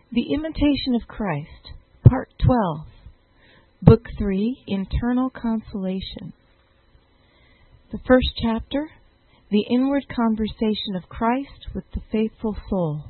The Imitation of Christ, Part 12, Book 3, Internal Consolation. The first chapter, The Inward Conversation of Christ with the Faithful Soul.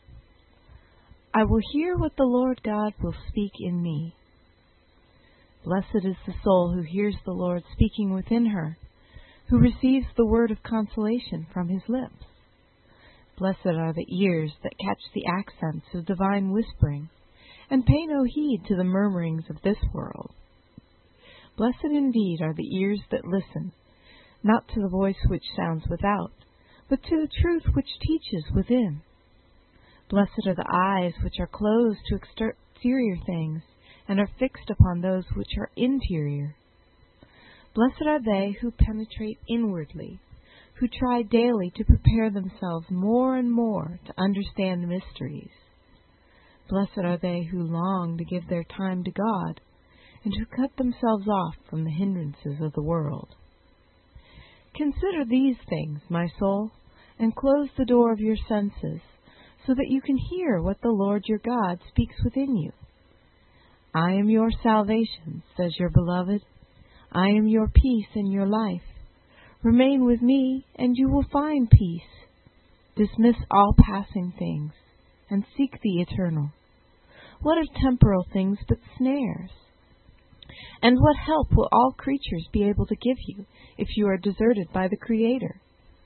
I will hear what the Lord God will speak in me. Blessed is the soul who hears the Lord speaking within her, who receives the word of consolation from his lips. Blessed are the ears that catch the accents of divine whispering, and pay no heed to the murmurings of this world. Blessed indeed are the ears that listen, not to the voice which sounds without, but to the truth which teaches within. Blessed are the eyes which are closed to exterior things, and are fixed upon those which are interior. Blessed are they who penetrate inwardly, who try daily to prepare themselves more and more to understand mysteries. Blessed are they who long to give their time to God, and who cut themselves off from the hindrances of the world. Consider these things, my soul, and close the door of your senses, so that you can hear what the Lord your God speaks within you. I am your salvation, says your beloved. I am your peace and your life. Remain with me, and you will find peace. Dismiss all passing things, and seek the eternal. What are temporal things but snares? And what help will all creatures be able to give you if you are deserted by the Creator?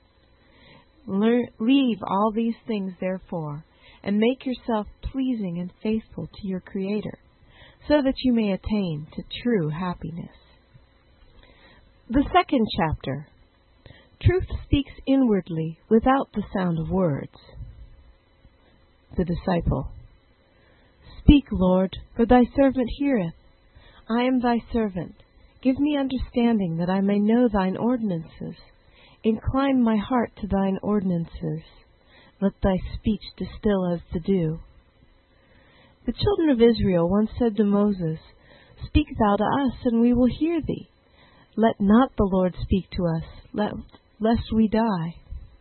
Leave all these things, therefore, and make yourself pleasing and faithful to your Creator, so that you may attain to true happiness. The second chapter. Truth speaks inwardly without the sound of words. The disciple. Speak, Lord, for thy servant heareth. I am thy servant. Give me understanding that I may know thine ordinances. Incline my heart to thine ordinances. Let thy speech distill as the dew. The children of Israel once said to Moses, Speak thou to us, and we will hear thee. Let not the Lord speak to us, lest we die.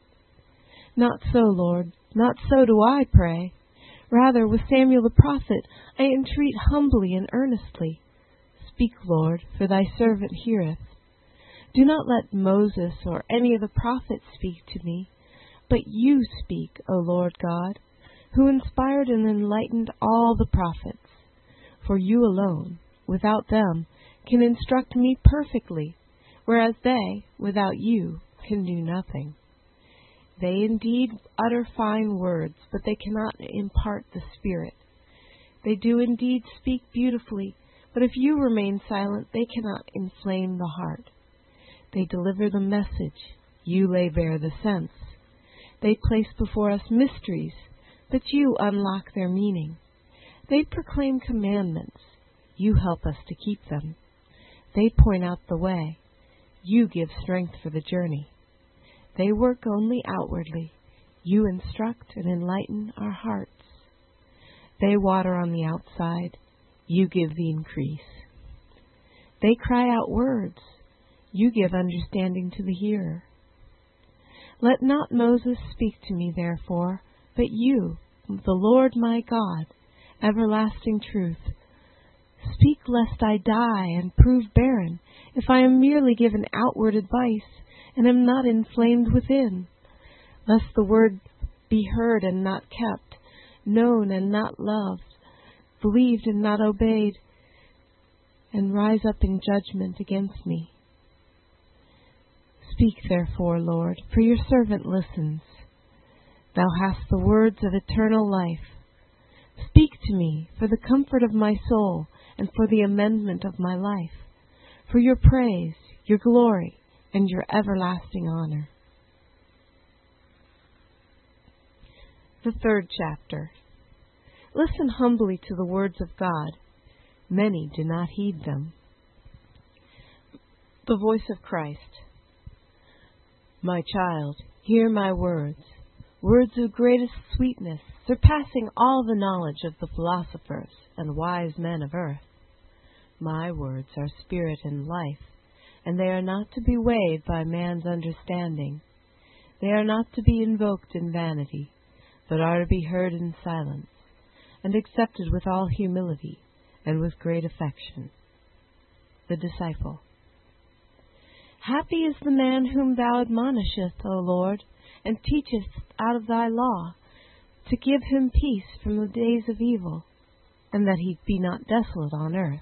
Not so, Lord, not so do I pray. Rather, with Samuel the prophet, I entreat humbly and earnestly. Speak, Lord, for thy servant heareth. Do not let Moses or any of the prophets speak to me, but you speak, O Lord God, who inspired and enlightened all the prophets. For you alone, without them, can instruct me perfectly, whereas they, without you, can do nothing. They indeed utter fine words, but they cannot impart the Spirit. They do indeed speak beautifully, but if you remain silent, they cannot inflame the heart. They deliver the message, you lay bare the sense. They place before us mysteries, but you unlock their meaning. They proclaim commandments, you help us to keep them. They point out the way, you give strength for the journey. They work only outwardly, you instruct and enlighten our hearts. They water on the outside, you give the increase. They cry out words, you give understanding to the hearer. Let not Moses speak to me, therefore, but you, the Lord my God, everlasting truth. Speak lest I die and prove barren, if I am merely given outward advice, and am not inflamed within. Lest the word be heard and not kept, known and not loved, believed and not obeyed, and rise up in judgment against me. Speak therefore, Lord, for your servant listens. Thou hast the words of eternal life. Speak to me for the comfort of my soul and for the amendment of my life, for your praise, your glory, and your everlasting honor. The third chapter. Listen humbly to the words of God. Many do not heed them. The voice of Christ. My child, hear my words, words of greatest sweetness, surpassing all the knowledge of the philosophers and wise men of earth. My words are spirit and life, and they are not to be weighed by man's understanding. They are not to be invoked in vanity, but are to be heard in silence, and accepted with all humility and with great affection. The Disciple. Happy is the man whom thou admonishest, O Lord, and teachest out of thy law, to give him peace from the days of evil, and that he be not desolate on earth.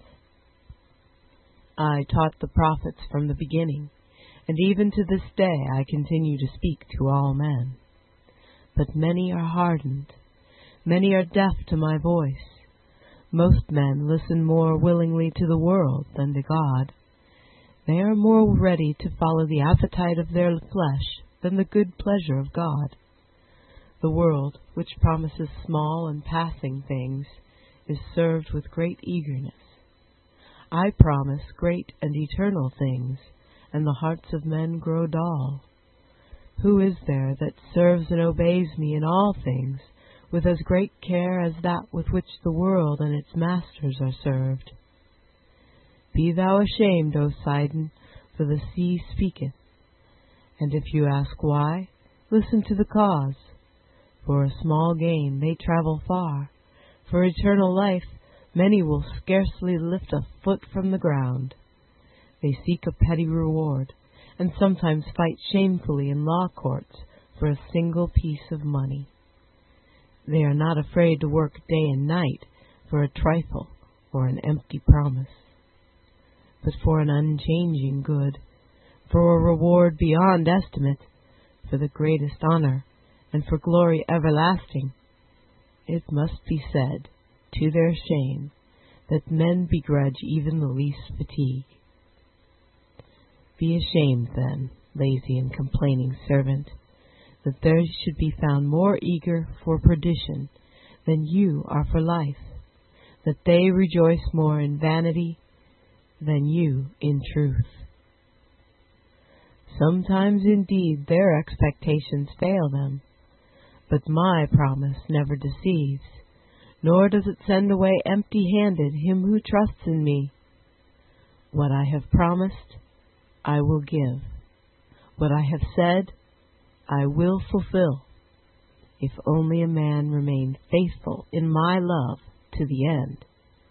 I taught the prophets from the beginning, and even to this day I continue to speak to all men. But many are hardened, many are deaf to my voice. Most men listen more willingly to the world than to God. They are more ready to follow the appetite of their flesh than the good pleasure of God. The world, which promises small and passing things, is served with great eagerness. I promise great and eternal things, and the hearts of men grow dull. Who is there that serves and obeys me in all things with as great care as that with which the world and its masters are served? Be thou ashamed, O Sidon, for the sea speaketh. And if you ask why, listen to the cause. For a small gain they travel far. For eternal life many will scarcely lift a foot from the ground. They seek a petty reward, and sometimes fight shamefully in law courts for a single piece of money. They are not afraid to work day and night for a trifle or an empty promise, but for an unchanging good, for a reward beyond estimate, for the greatest honor, and for glory everlasting. It must be said, to their shame, that men begrudge even the least fatigue. Be ashamed, then, lazy and complaining servant, that there should be found more eager for perdition than you are for life, that they rejoice more in vanity than you in truth. Sometimes indeed their expectations fail them, but my promise never deceives, nor does it send away empty-handed him who trusts in me. What I have promised, I will give. What I have said, I will fulfill, if only a man remain faithful in my love to the end.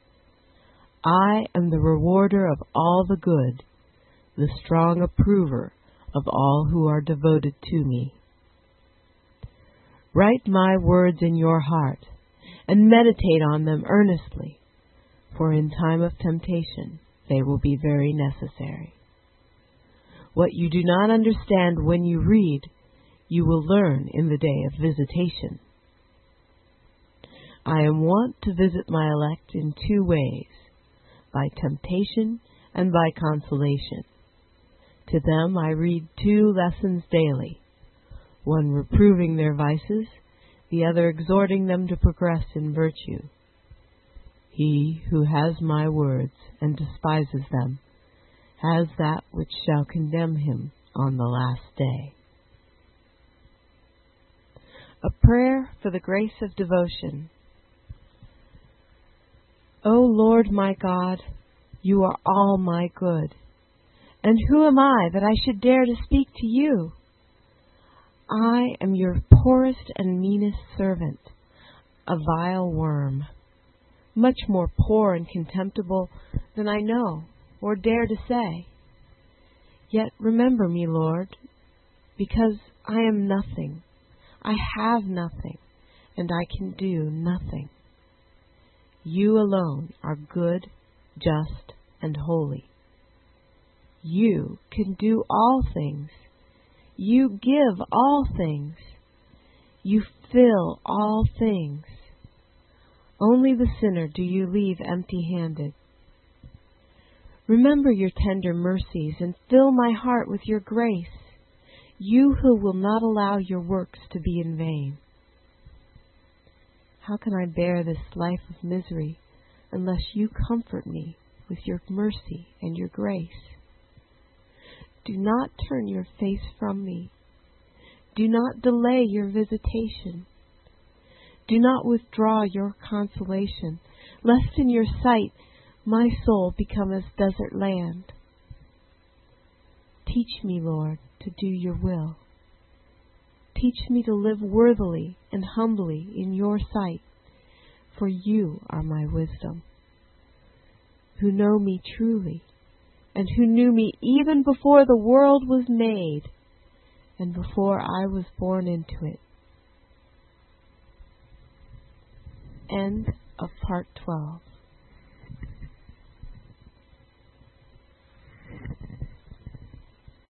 I am the rewarder of all the good, the strong approver of all who are devoted to me. Write my words in your heart, and meditate on them earnestly, for in time of temptation they will be very necessary. What you do not understand when you read, you will learn in the day of visitation. I am wont to visit my elect in two ways, by temptation and by consolation. To them I read 2 lessons daily, one reproving their vices, the other exhorting them to progress in virtue. He who has my words and despises them has that which shall condemn him on the last day. A prayer for the grace of devotion. O Lord my God, you are all my good, and who am I that I should dare to speak to you? I am your poorest and meanest servant, a vile worm, much more poor and contemptible than I know or dare to say. Yet remember me, Lord, because I am nothing, I have nothing, and I can do nothing. You alone are good, just, and holy. You can do all things. You give all things. You fill all things. Only the sinner do you leave empty-handed. Remember your tender mercies and fill my heart with your grace, you who will not allow your works to be in vain. How can I bear this life of misery unless you comfort me with your mercy and your grace? Do not turn your face from me. Do not delay your visitation. Do not withdraw your consolation, lest in your sight my soul become as desert land. Teach me, Lord, to do your will. Teach me to live worthily and humbly in your sight, for you are my wisdom, who know me truly, and who knew me even before the world was made, and before I was born into it. End of Part 12.